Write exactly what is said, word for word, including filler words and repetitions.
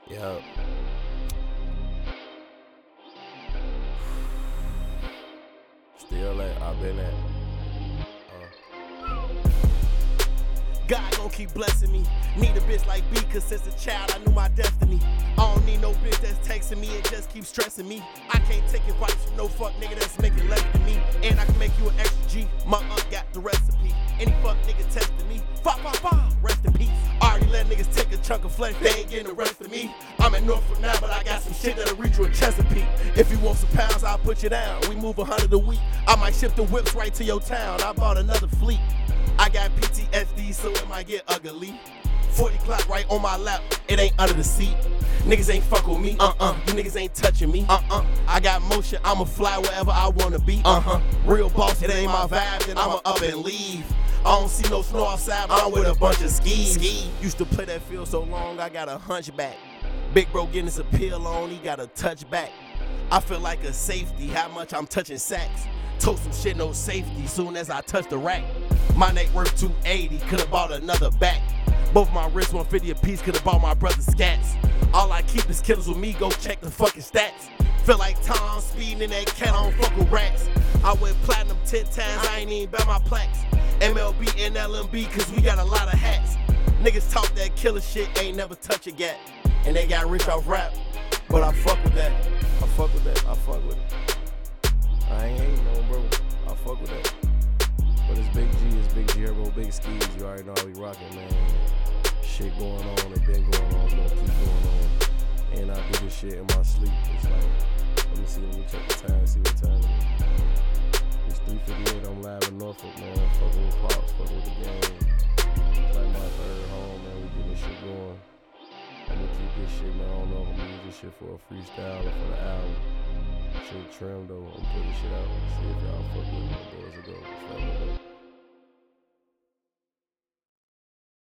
Yup. Still at, I've been at. Uh. God gon' keep blessing me. Need a bitch like B, cause since a child I knew my destiny. I don't need no bitch that's texting me and just keep stressing me. I can't take advice from no fuck nigga that's making less than me. And I can make you an extra G. My aunt got the recipe. Any fuck nigga testing me, fa fa fa, rest in peace. I already let niggas take a chunk of flesh, they ain't getting the rest of me. I'm in Norfolk now, but I got some shit that'll reach you in Chesapeake. If you want some pounds, I'll put you down. We move a hundred a week. I might ship the whips right to your town. I bought another fleet. I got P T S D, so it might get ugly. forty clock right on my lap, it ain't under the seat. Niggas ain't fuck with me, uh-uh, you niggas ain't touching me, uh-uh. I got motion, I'ma fly wherever I wanna be, uh-huh. Real boss, it ain't my vibe, then I'ma up and leave. I don't see no snow outside, I'm with a bunch of skis. Used to play that field so long, I got a hunchback. Big bro getting his appeal on, he got a touchback. I feel like a safety, how much I'm touching sacks. Told some shit, no safety, soon as I touch the rack. My neck worth two eighty, could've bought another back. Both my wrists one fifty a piece, could've bought my brother scats. All I keep is killers with me, go check the fucking stats. Feel like Tom speeding in that cat, I don't fuck with rats. I went platinum ten times, I ain't even about my plaques. M L B and L M B, cause we got a lot of hats. Niggas talk that killer shit, ain't never touch a gat. And they got rich off rap, but I fuck with that. I fuck with that, I fuck with it. I ain't hating no, bro. I fuck with that. But it's Big G, it's Big G Herbo, Big Skis. You already know how we rockin', man. Shit going on, it been going on, it's gonna keep going on. And I do this shit in my sleep. It's like, let me see, let me check the time, see what time it is. It's three fifty-eight, I'm live in Norfolk, man. Fucking with Pops, fucking with the game. It's like my third home, man. We getting this shit going. I'm gonna keep this shit, man. I don't know if I'm gonna use this shit for a freestyle or for the album. Shit trim though, I'm putting shit out. See if y'all fuck with it. Boys will go.